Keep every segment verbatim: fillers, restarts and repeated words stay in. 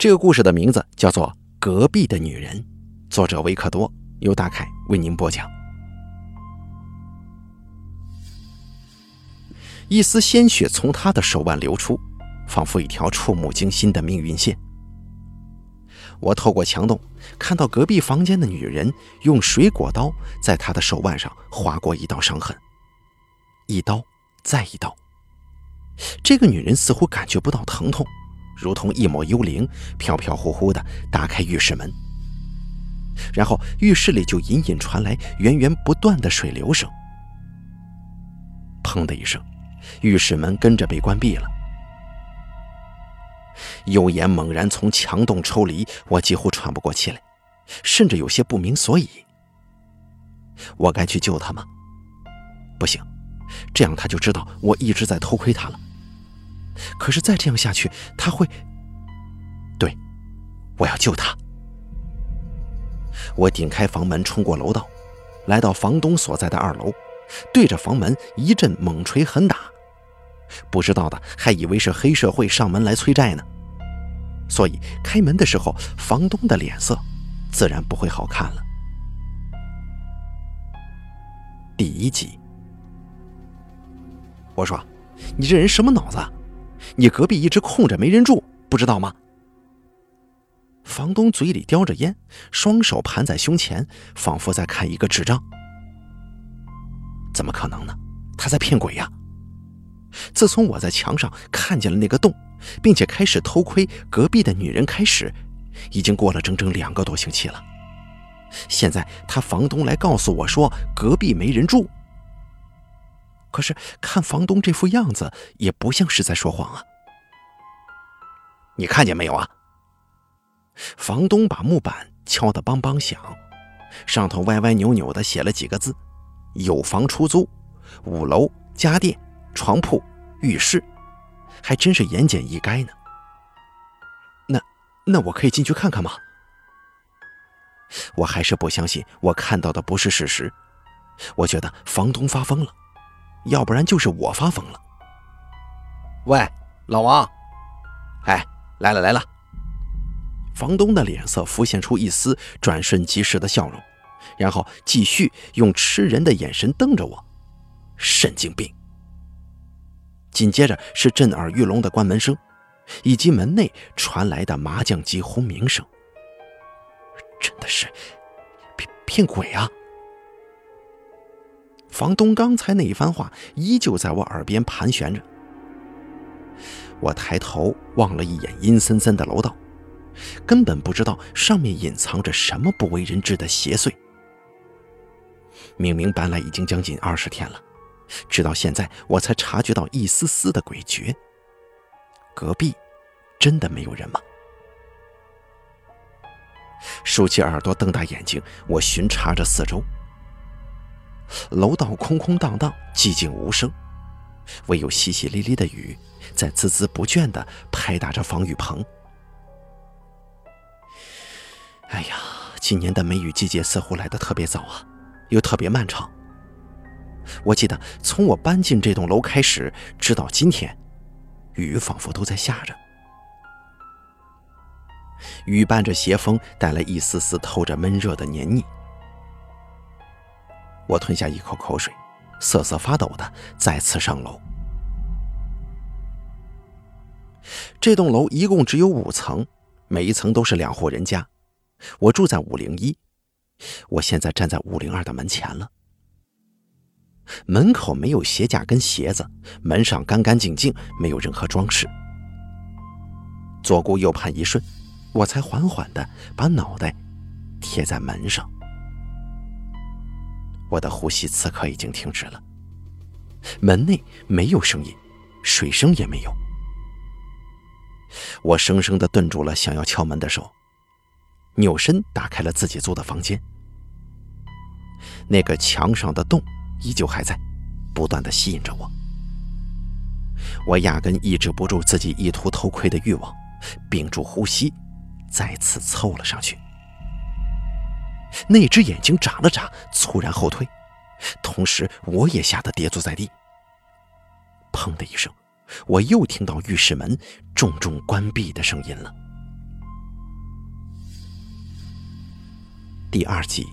这个故事的名字叫做《隔壁的女人》，作者维克多，由大凯为您播讲。一丝鲜血从他的手腕流出，仿佛一条触目惊心的命运线。我透过墙洞看到隔壁房间的女人用水果刀在他的手腕上划过一道伤痕，一刀再一刀。这个女人似乎感觉不到疼痛，如同一抹幽灵，飘飘忽忽地打开浴室门，然后浴室里就隐隐传来源源不断的水流声。砰的一声，浴室门跟着被关闭了。右眼猛然从墙洞抽离，我几乎喘不过气来，甚至有些不明所以。我该去救他吗？不行，这样他就知道我一直在偷窥他了。可是再这样下去，他会……对，我要救他。我顶开房门，冲过楼道，来到房东所在的二楼，对着房门一阵猛捶狠打。不知道的还以为是黑社会上门来催债呢，所以开门的时候，房东的脸色自然不会好看了。第一集。我说，你这人什么脑子？你隔壁一直空着没人住，不知道吗？房东嘴里叼着烟，双手盘在胸前，仿佛在看一个智障。怎么可能呢？他在骗鬼呀！自从我在墙上看见了那个洞，并且开始偷窥隔壁的女人开始，已经过了整整两个多星期了。现在他房东来告诉我说隔壁没人住，可是看房东这副样子也不像是在说谎啊。你看见没有啊？房东把木板敲得梆梆响，上头歪歪扭扭地写了几个字：有房出租，五楼家电床铺浴室，还真是言简意赅呢。那那我可以进去看看吗？我还是不相信我看到的不是事实，我觉得房东发疯了，要不然就是我发疯了。喂，老王，哎，来了来了。房东的脸色浮现出一丝转瞬即逝的笑容，然后继续用吃人的眼神瞪着我。神经病。紧接着是震耳欲聋的关门声，以及门内传来的麻将机轰鸣声。真的是骗骗鬼啊！房东刚才那一番话依旧在我耳边盘旋着。我抬头望了一眼阴森森的楼道，根本不知道上面隐藏着什么不为人知的邪祟。明明搬来已经将近二十天了，直到现在我才察觉到一丝丝的诡谲。隔壁真的没有人吗？竖起耳朵，瞪大眼睛，我巡查着四周。楼道空空荡荡，寂静无声，唯有淅淅沥沥的雨在孜孜不倦地拍打着防雨棚。哎呀，今年的梅雨季节似乎来得特别早啊，又特别漫长。我记得从我搬进这栋楼开始，直到今天，雨仿佛都在下着。雨伴着斜风，带来一丝丝透着闷热的黏腻。我吞下一口口水，瑟瑟发抖的再次上楼。这栋楼一共只有五层，每一层都是两户人家。我住在五零一，我现在站在五零二的门前了。门口没有鞋架跟鞋子，门上干干净净，没有任何装饰。左顾右盼一瞬，我才缓缓地把脑袋贴在门上。我的呼吸此刻已经停止了。门内没有声音，水声也没有。我生生地顿住了想要敲门的手，扭身打开了自己租的房间。那个墙上的洞依旧还在，不断地吸引着我。我压根抑制不住自己意图偷窥的欲望，屏住呼吸，再次凑了上去。那只眼睛眨了眨，猝然后退，同时我也吓得跌坐在地。砰的一声，我又听到浴室门重重关闭的声音了。 第二集。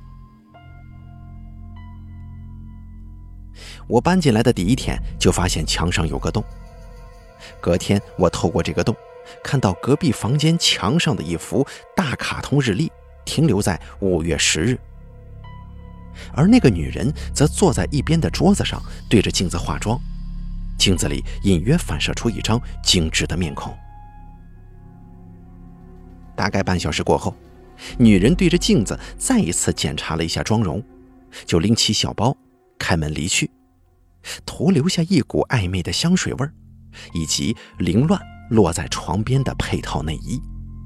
我搬进来的第一天就发现墙上有个洞，隔天我透过这个洞看到隔壁房间墙上的一幅大卡通日历停留在五月十日，而那个女人则坐在一边的桌子上对着镜子化妆，镜子里隐约反射出一张精致的面孔。大概半小时过后，女人对着镜子再一次检查了一下妆容，就拎起小包开门离去，徒留下一股暧昧的香水味以及凌乱落在床边的配套内衣。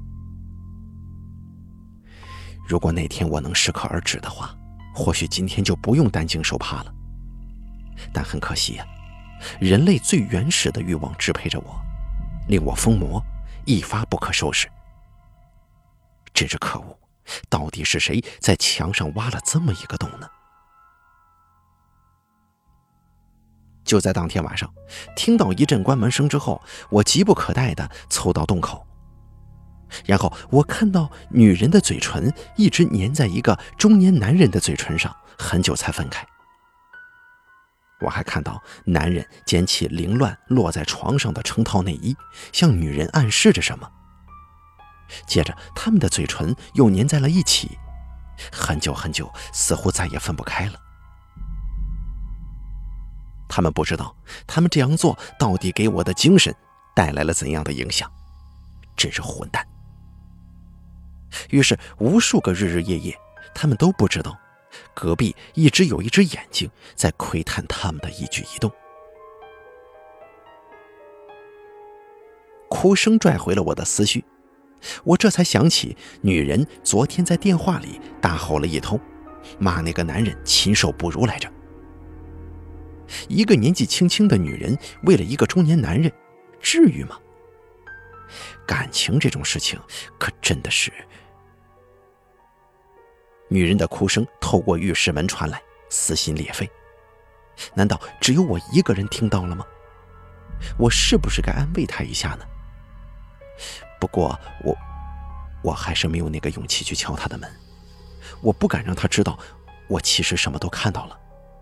如果那天我能适可而止的话，或许今天就不用担惊受怕了。但很可惜啊，人类最原始的欲望支配着我，令我疯魔，一发不可收拾。真是可恶，到底是谁在墙上挖了这么一个洞呢？就在当天晚上，听到一阵关门声之后，我急不可待地凑到洞口，然后我看到女人的嘴唇一直粘在一个中年男人的嘴唇上，很久才分开。我还看到男人捡起凌乱落在床上的成套内衣，向女人暗示着什么。接着他们的嘴唇又粘在了一起，很久很久，似乎再也分不开了。他们不知道他们这样做到底给我的精神带来了怎样的影响，真是混蛋。于是无数个日日夜夜，他们都不知道隔壁一直有一只眼睛在窥探他们的一举一动。哭声拽回了我的思绪，我这才想起女人昨天在电话里大吼了一通，骂那个男人禽兽不如来着。一个年纪轻轻的女人为了一个中年男人，至于吗？感情这种事情可真的是……女人的哭声透过浴室门传来，撕心裂肺。难道只有我一个人听到了吗？我是不是该安慰她一下呢？不过我我还是没有那个勇气去敲她的门，我不敢让她知道我其实什么都看到了。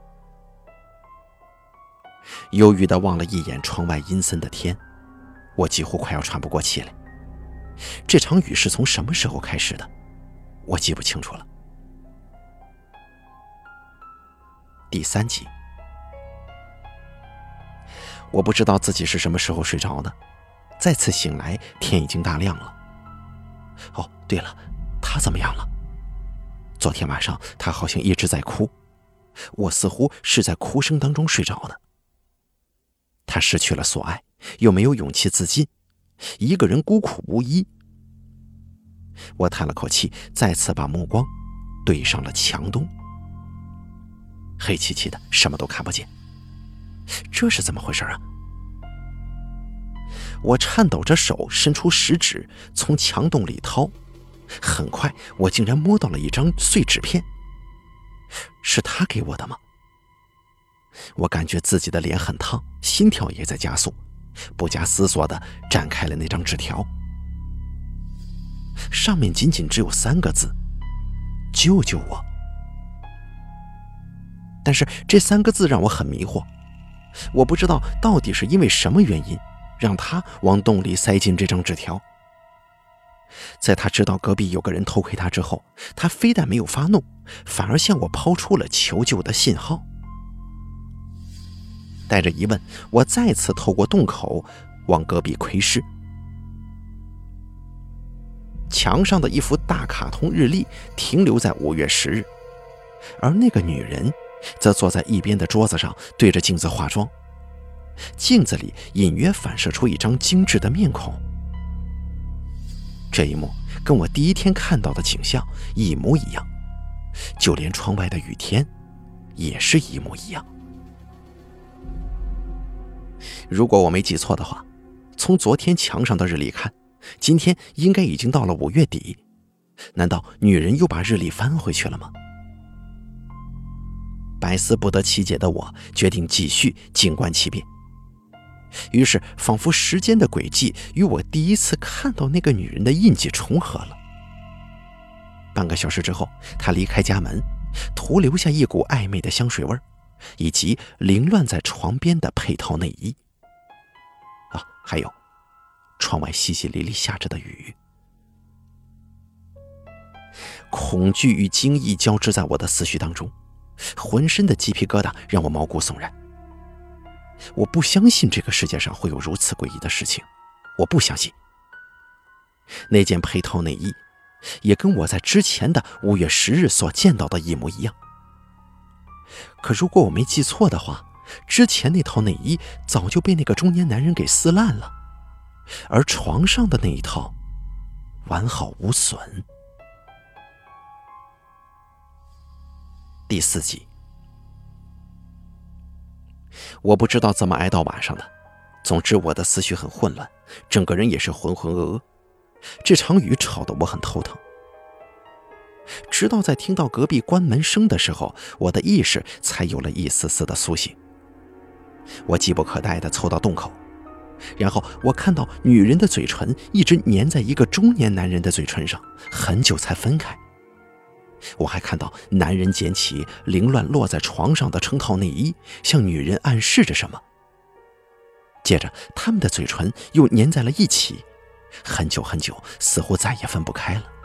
忧郁地望了一眼窗外阴森的天，我几乎快要喘不过气来。这场雨是从什么时候开始的？我记不清楚了。第三集，我不知道自己是什么时候睡着的，再次醒来，天已经大亮了。哦，对了，他怎么样了？昨天晚上他好像一直在哭，我似乎是在哭声当中睡着的。他失去了所爱，又没有勇气自尽，一个人孤苦无依。我叹了口气，再次把目光对上了墙洞。黑漆漆的，什么都看不见。这是怎么回事啊？我颤抖着手伸出食指从墙洞里掏，很快我竟然摸到了一张碎纸片。是他给我的吗？我感觉自己的脸很烫，心跳也在加速，不假思索地展开了那张纸条。上面仅仅只有三个字：救救我。但是这三个字让我很迷惑，我不知道到底是因为什么原因让他往洞里塞进这张纸条。在他知道隔壁有个人偷窥他之后，他非但没有发怒，反而向我抛出了求救的信号。带着疑问，我再次透过洞口往隔壁窥视。墙上的一幅大卡通日历停留在五月十日，而那个女人则坐在一边的桌子上对着镜子化妆，镜子里隐约反射出一张精致的面孔。这一幕跟我第一天看到的景象一模一样，就连窗外的雨天也是一模一样。如果我没记错的话，从昨天墙上的日历看，今天应该已经到了五月底。难道女人又把日历翻回去了吗？百思不得其解的我决定继续静观其变。于是仿佛时间的轨迹与我第一次看到那个女人的印记重合了。 半个小时之后，他离开家门，徒留下一股暧昧的香水味，以及凌乱在床边的配套内衣。啊，还有，窗外淅淅沥沥下着的雨。恐惧与惊异交织在我的思绪当中，浑身的鸡皮疙瘩让我毛骨悚然。我不相信这个世界上会有如此诡异的事情，我不相信。那件配套内衣也跟我在之前的五月十日所见到的一模一样。可如果我没记错的话，之前那套内衣早就被那个中年男人给撕烂了，而床上的那一套完好无损。第四集，我不知道怎么挨到晚上的，总之我的思绪很混乱，整个人也是浑浑噩噩。这场雨吵得我很头疼。直到在听到隔壁关门声的时候，我的意识才有了一丝丝的苏醒。我急不可待地凑到洞口，然后我看到女人的嘴唇一直粘在一个中年男人的嘴唇上，很久才分开。我还看到男人捡起凌乱落在床上的成套内衣，向女人暗示着什么。接着他们的嘴唇又粘在了一起，很久很久，似乎再也分不开了。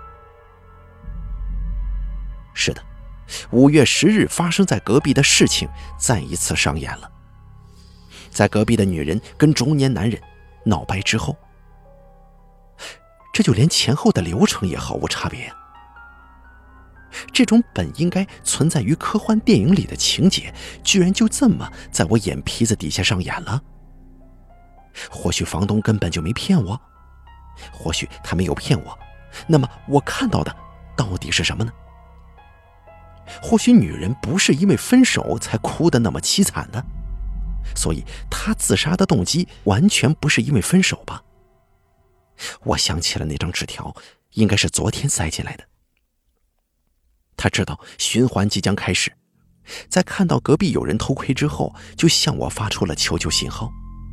是的，五月十日发生在隔壁的事情再一次上演了。在隔壁的女人跟中年男人闹掰之后，这就连前后的流程也毫无差别。这种本应该存在于科幻电影里的情节，居然就这么在我眼皮子底下上演了。或许房东根本就没骗我，或许他没有骗我，那么我看到的到底是什么呢？或许女人不是因为分手才哭得那么凄惨的，所以她自杀的动机完全不是因为分手吧？我想起了那张纸条，应该是昨天塞进来的。他知道循环即将开始，在看到隔壁有人偷窥之后，就向我发出了求救信号。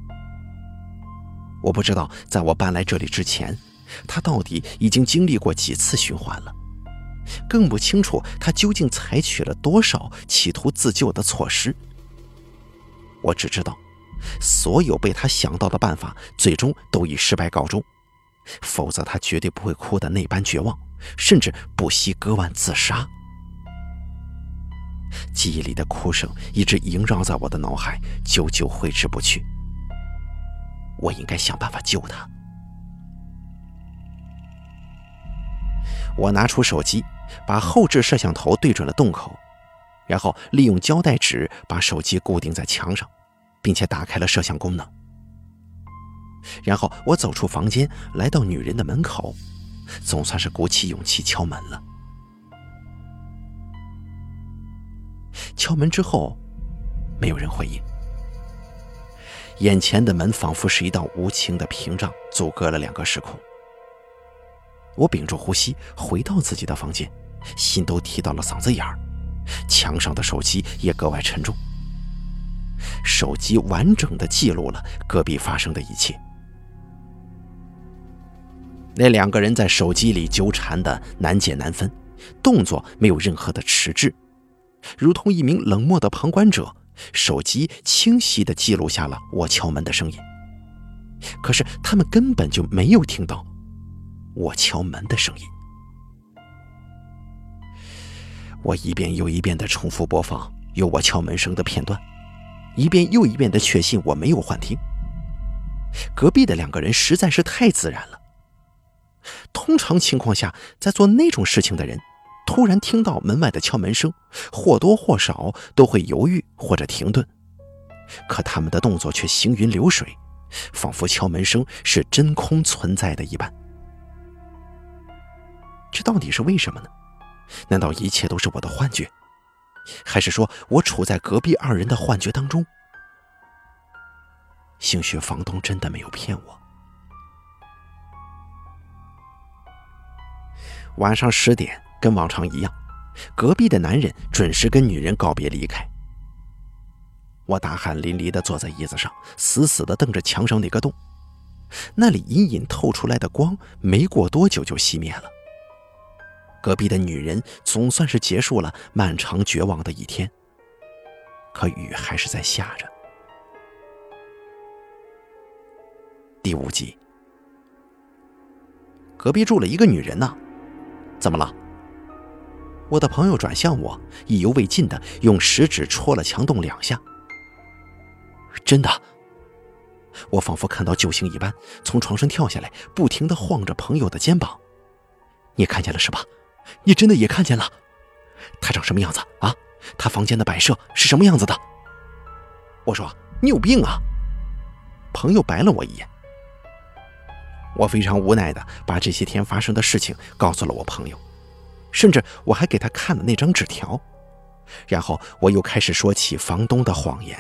我不知道在我搬来这里之前，他到底已经经历过几次循环了，更不清楚他究竟采取了多少企图自救的措施。我只知道，所有被他想到的办法最终都以失败告终，否则他绝对不会哭得那般绝望，甚至不惜割腕自杀。记忆里的哭声一直萦绕在我的脑海，久久挥之不去。我应该想办法救他。我拿出手机，把后置摄像头对准了洞口，然后利用胶带纸把手机固定在墙上，并且打开了摄像功能。然后我走出房间，来到女人的门口，总算是鼓起勇气敲门了。敲门之后，没有人回应。眼前的门仿佛是一道无情的屏障，阻隔了两个时空。我屏住呼吸，回到自己的房间，心都提到了嗓子眼儿，墙上的手机也格外沉重。手机完整地记录了隔壁发生的一切。那两个人在手机里纠缠的难解难分，动作没有任何的迟滞，如同一名冷漠的旁观者，手机清晰地记录下了我敲门的声音。可是他们根本就没有听到我敲门的声音。我一遍又一遍地重复播放有我敲门声的片段，一遍又一遍地确信我没有幻听。隔壁的两个人实在是太自然了。通常情况下，在做那种事情的人，突然听到门外的敲门声，或多或少都会犹豫或者停顿。可他们的动作却行云流水，仿佛敲门声是真空存在的一般。这到底是为什么呢？难道一切都是我的幻觉？还是说我处在隔壁二人的幻觉当中？兴许房东真的没有骗我。晚上十点，跟往常一样，隔壁的男人准时跟女人告别离开。我大汗淋漓地坐在椅子上，死死地瞪着墙上那个洞，那里隐隐透出来的光没过多久就熄灭了。 隔壁的女人总算是结束了漫长绝望的一天，可雨还是在下着。第五集，隔壁住了一个女人呐，怎么了？我的朋友转向我，意犹未尽地用食指戳了墙洞两下。真的，我仿佛看到救星一般，从床上跳下来，不停地晃着朋友的肩膀。你看见了是吧？你真的也看见了？他长什么样子啊？他房间的摆设是什么样子的？我说，你有病啊！朋友白了我一眼。我非常无奈地把这些天发生的事情告诉了我朋友，甚至我还给他看了那张纸条，然后我又开始说起房东的谎言。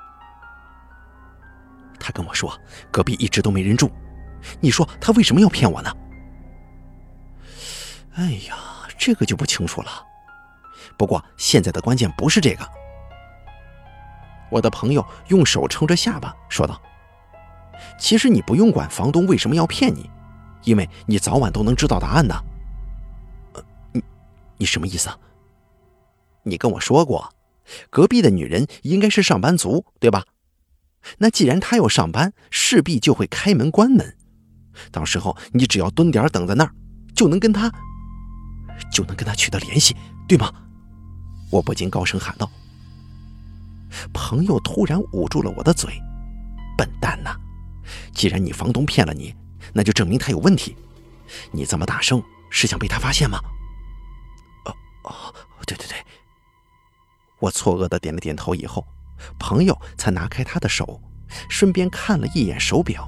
他跟我说隔壁一直都没人住，你说他为什么要骗我呢？哎呀，这个就不清楚了。不过现在的关键不是这个。我的朋友用手撑着下巴说道，其实你不用管房东为什么要骗你，因为你早晚都能知道答案的。呃，你你什么意思啊？你跟我说过，隔壁的女人应该是上班族，对吧？那既然她要上班，势必就会开门关门，到时候你只要蹲点等在那儿，就能跟她就能跟她取得联系，对吗？我不禁高声喊道。朋友突然捂住了我的嘴，笨蛋呐！既然你房东骗了你，那就证明他有问题。你这么大声，是想被他发现吗？哦哦，对对对。我错愕地点了点头以后，朋友才拿开他的手，顺便看了一眼手表。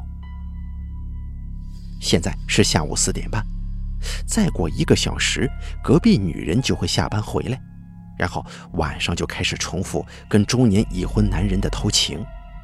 现在是下午四点半，再过一个小时，隔壁女人就会下班回来，然后晚上就开始重复跟中年已婚男人的偷情。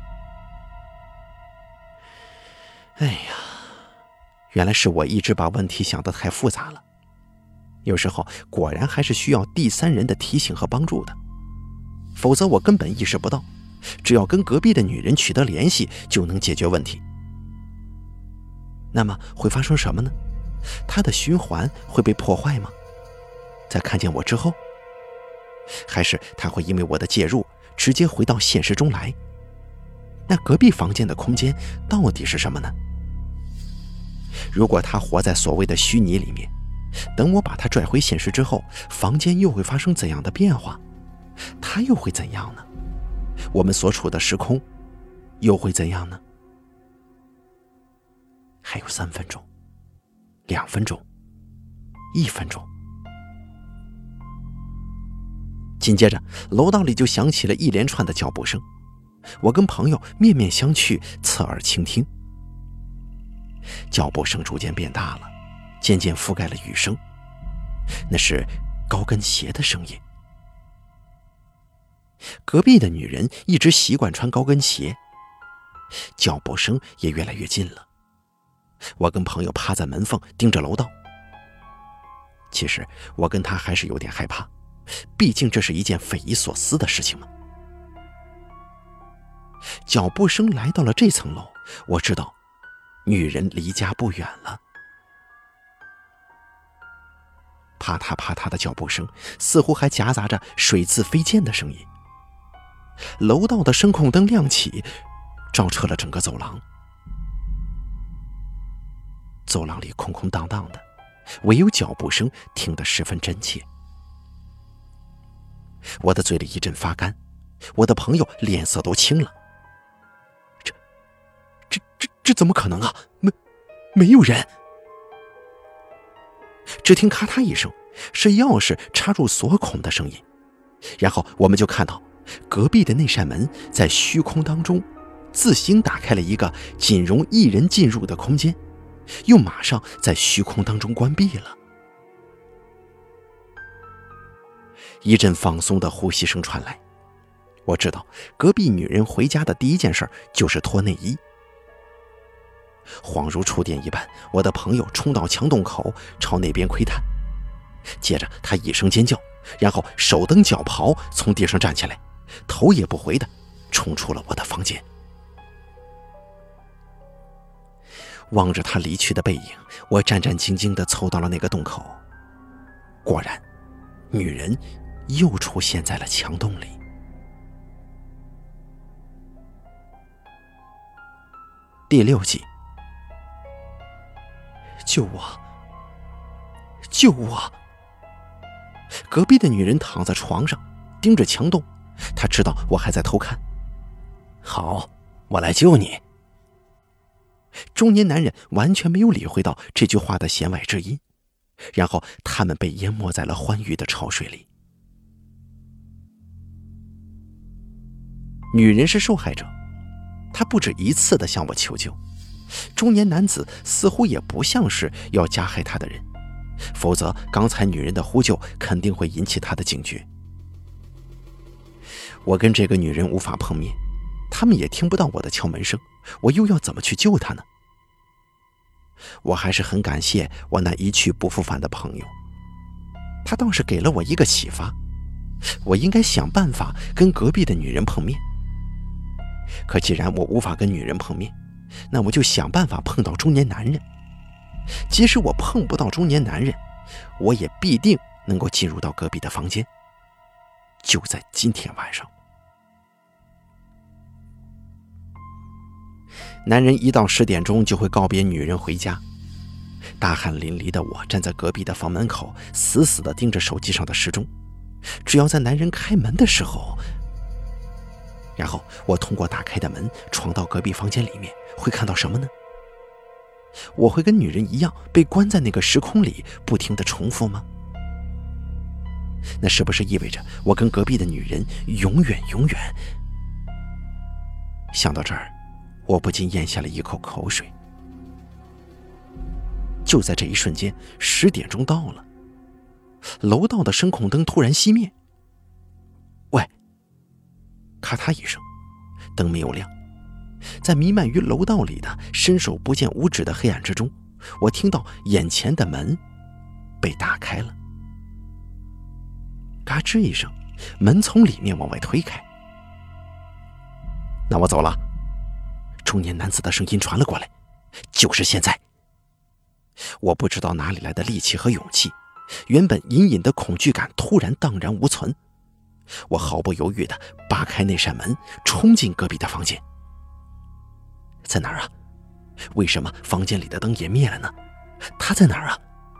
哎呀，原来是我一直把问题想得太复杂了，有时候果然还是需要第三人的提醒和帮助的，否则我根本意识不到，只要跟隔壁的女人取得联系就能解决问题。那么会发生什么呢？她的循环会被破坏吗？在看见我之后，还是她会因为我的介入直接回到现实中来？那隔壁房间的空间到底是什么呢？如果她活在所谓的虚拟里面，等我把她拽回现实之后，房间又会发生怎样的变化？她又会怎样呢？我们所处的时空又会怎样呢？还有三分钟，两分钟，一分钟。紧接着，楼道里就响起了一连串的脚步声。我跟朋友面面相觑，侧耳倾听。脚步声逐渐变大了，渐渐覆盖了雨声，那是高跟鞋的声音。隔壁的女人一直习惯穿高跟鞋，脚步声也越来越近了。我跟朋友趴在门缝盯着楼道。其实我跟他还是有点害怕，毕竟这是一件匪夷所思的事情嘛。脚步声来到了这层楼，我知道女人离家不远了。啪嗒啪嗒的脚步声似乎还夹杂着水渍飞溅的声音。楼道的声控灯亮起，照彻了整个走廊。走廊里空空荡荡的，唯有脚步声听得十分真切。我的嘴里一阵发干，我的朋友脸色都青了。这这这这怎么可能啊？没没有人。只听咔嗒一声，是钥匙插入锁孔的声音，然后我们就看到隔壁的那扇门在虚空当中自行打开了一个仅容一人进入的空间，又马上在虚空当中关闭了。一阵放松的呼吸声传来，我知道隔壁女人回家的第一件事就是脱内衣。恍如触电一般，我的朋友冲到墙洞口，朝那边窥探。接着他一声尖叫，然后手蹬脚刨从地上站起来，头也不回地冲出了我的房间。望着他离去的背影，我战战兢兢地凑到了那个洞口。 果然，女人又出现在了墙洞里。第六集，救我！救我！隔壁的女人躺在床上，盯着墙洞，她知道我还在偷看。好，我来救你。中年男人完全没有理会到这句话的弦外之音，然后他们被淹没在了欢愉的潮水里。女人是受害者，她不止一次地向我求救。中年男子似乎也不像是要加害她的人，否则刚才女人的呼救肯定会引起他的警觉。我跟这个女人无法碰面，他们也听不到我的敲门声，我又要怎么去救她呢？我还是很感谢我那一去不复返的朋友，他倒是给了我一个启发，我应该想办法跟隔壁的女人碰面。可既然我无法跟女人碰面，那我就想办法碰到中年男人。即使我碰不到中年男人，我也必定能够进入到隔壁的房间，就在今天晚上。男人一到十点钟就会告别女人回家，大汗淋漓的我站在隔壁的房门口，死死地盯着手机上的时钟。只要在男人开门的时候，然后我通过打开的门闯到隔壁房间里面，会看到什么呢？我会跟女人一样被关在那个时空里，不停地重复吗？那是不是意味着我跟隔壁的女人永远永远……想到这儿，我不禁咽下了一口口水。就在这一瞬间，十点钟到了，楼道的声控灯突然熄灭。喂！咔嗒一声，灯没有亮。在弥漫于楼道里的伸手不见五指的黑暗之中，我听到眼前的门被打开了。嘎吱一声，门从里面往外推开。那我走了。中年男子的声音传了过来，就是现在。我不知道哪里来的力气和勇气，原本隐隐的恐惧感突然荡然无存。我毫不犹豫地扒开那扇门，冲进隔壁的房间。在哪儿啊？为什么房间里的灯也灭了呢？他在哪儿啊？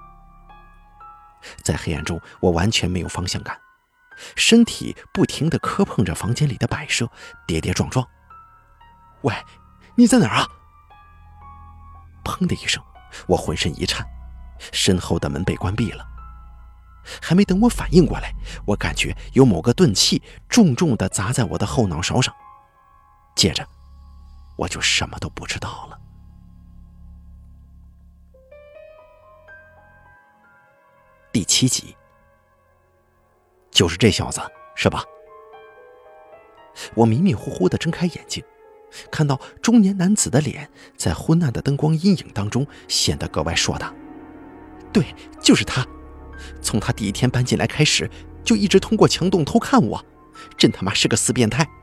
在黑暗中，我完全没有方向感，身体不停地磕碰着房间里的摆设，跌跌撞撞。喂，你在哪儿啊？砰的一声，我浑身一颤，身后的门被关闭了。还没等我反应过来，我感觉有某个钝器重重地砸在我的后脑勺上，接着我就什么都不知道了。第七集，就是这小子，是吧？我迷迷糊糊地睁开眼睛，看到中年男子的脸在昏暗的灯光阴影当中显得格外硕大。对，就是他。从他第一天搬进来开始，就一直通过墙洞偷看我，真他妈是个死变态。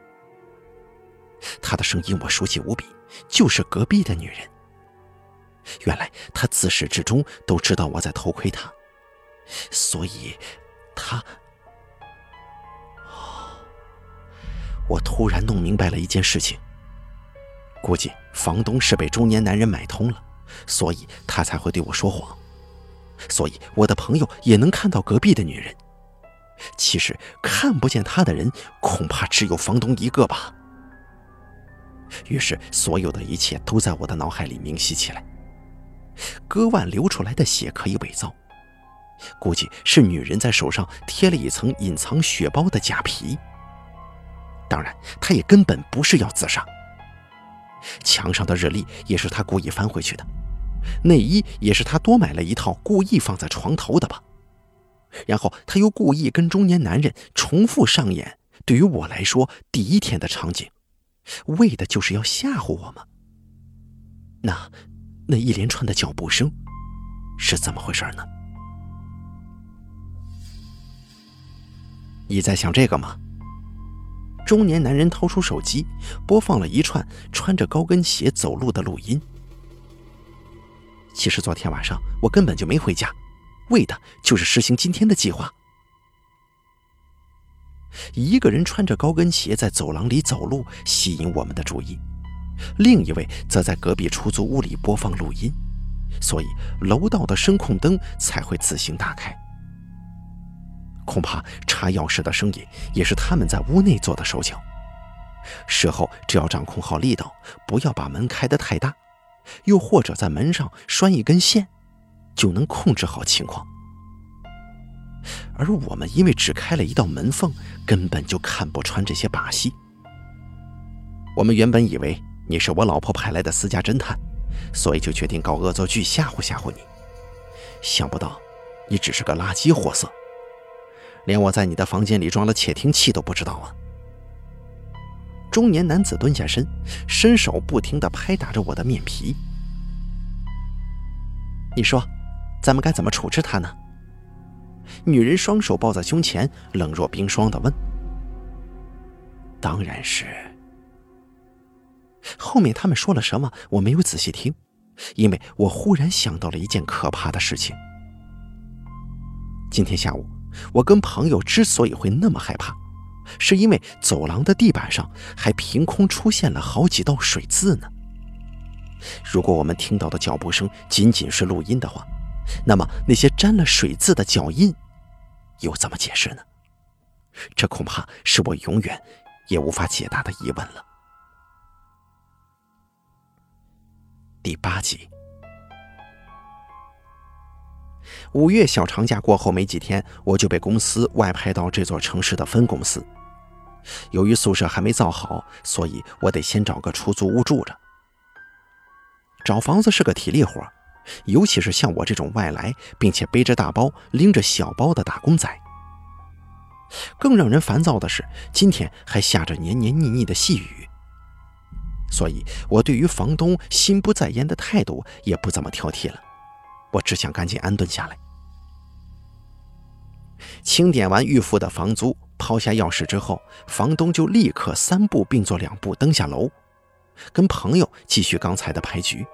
他的声音我熟悉无比，就是隔壁的女人。原来他自始至终都知道我在偷窥他，所以他……我突然弄明白了一件事情，估计房东是被中年男人买通了，所以他才会对我说谎。所以我的朋友也能看到隔壁的女人，其实看不见她的人恐怕只有房东一个吧。于是所有的一切都在我的脑海里明晰起来。割腕流出来的血可以伪造，估计是女人在手上贴了一层隐藏血包的假皮。当然她也根本不是要自杀。墙上的日历也是她故意翻回去的，内衣也是他多买了一套故意放在床头的吧，然后他又故意跟中年男人重复上演对于我来说第一天的场景，为的就是要吓唬我吗？那那一连串的脚步声是怎么回事呢？你在想这个吗？中年男人掏出手机，播放了一串穿着高跟鞋走路的录音。其实昨天晚上我根本就没回家， 为的就是实行今天的计划。一个人穿着高跟鞋在走廊里走路，吸引我们的注意，另一位则在隔壁出租屋里播放录音，所以楼道的声控灯才会自行打开。恐怕插钥匙的声音也是他们在屋内做的手脚。事后只要掌控好力道，不要把门开得太大，又或者在门上拴一根线，就能控制好情况。而我们因为只开了一道门缝，根本就看不穿这些把戏。我们原本以为你是我老婆派来的私家侦探，所以就决定搞恶作剧吓唬吓唬你。想不到你只是个垃圾货色，连我在你的房间里装了窃听器都不知道啊！中年男子蹲下身，伸手不停地拍打着我的面皮。你说，咱们该怎么处置他呢？女人双手抱在胸前，冷若冰霜地问。当然是……后面他们说了什么，我没有仔细听，因为我忽然想到了一件可怕的事情。今天下午，我跟朋友之所以会那么害怕，是因为走廊的地板上还凭空出现了好几道水渍呢。如果我们听到的脚步声仅仅是录音的话，那么那些沾了水渍的脚印又怎么解释呢？这恐怕是我永远也无法解答的疑问了。第八集。五月小长假过后没几天，我就被公司外派到这座城市的分公司。由于宿舍还没造好，所以我得先找个出租屋住着。找房子是个体力活，尤其是像我这种外来并且背着大包拎着小包的打工仔。更让人烦躁的是，今天还下着黏黏腻腻的细雨，所以我对于房东心不在焉的态度也不怎么挑剔了，我只想赶紧安顿下来。清点完预付的房租，抛下钥匙之后，房东就立刻三步并作两步登下楼，跟朋友继续刚才的牌局。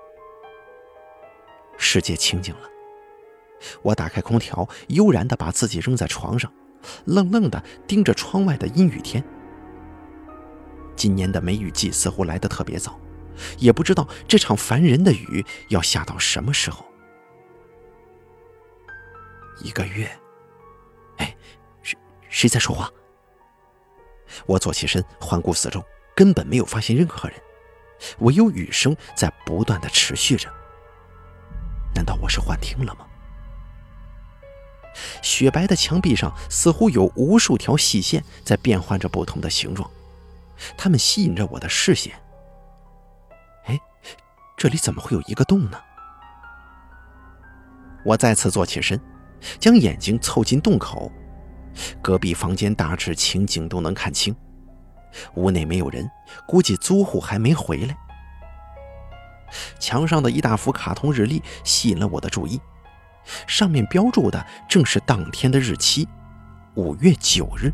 世界清静了，我打开空调，悠然地把自己扔在床上，愣愣地盯着窗外的阴雨天。今年的梅雨季似乎来得特别早，也不知道这场烦人的雨要下到什么时候。一个月。哎，谁谁在说话？我坐起身，环顾四周，根本没有发现任何人，唯有雨声在不断地持续着。难道我是幻听了吗？雪白的墙壁上似乎有无数条细线在变换着不同的形状，它们吸引着我的视线。哎，这里怎么会有一个洞呢？我再次坐起身，将眼睛凑近洞口，隔壁房间大致情景都能看清。屋内没有人，估计租户还没回来。墙上的一大幅卡通日历吸引了我的注意，上面标注的正是当天的日期，五月九日。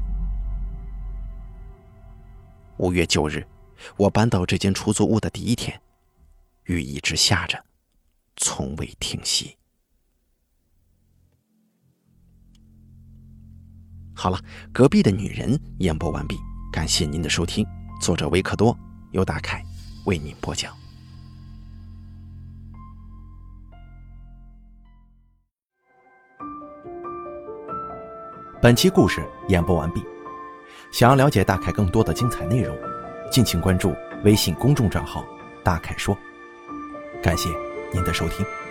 五月九日，我搬到这间出租屋的第一天，雨一直下着，从未停息。好了，隔壁的女人演播完毕，感谢您的收听。作者维克多，由大凯为您播讲。 本期故事演播完毕。想要了解大凯更多的精彩内容，敬请关注微信公众账号大凯说。感谢您的收听。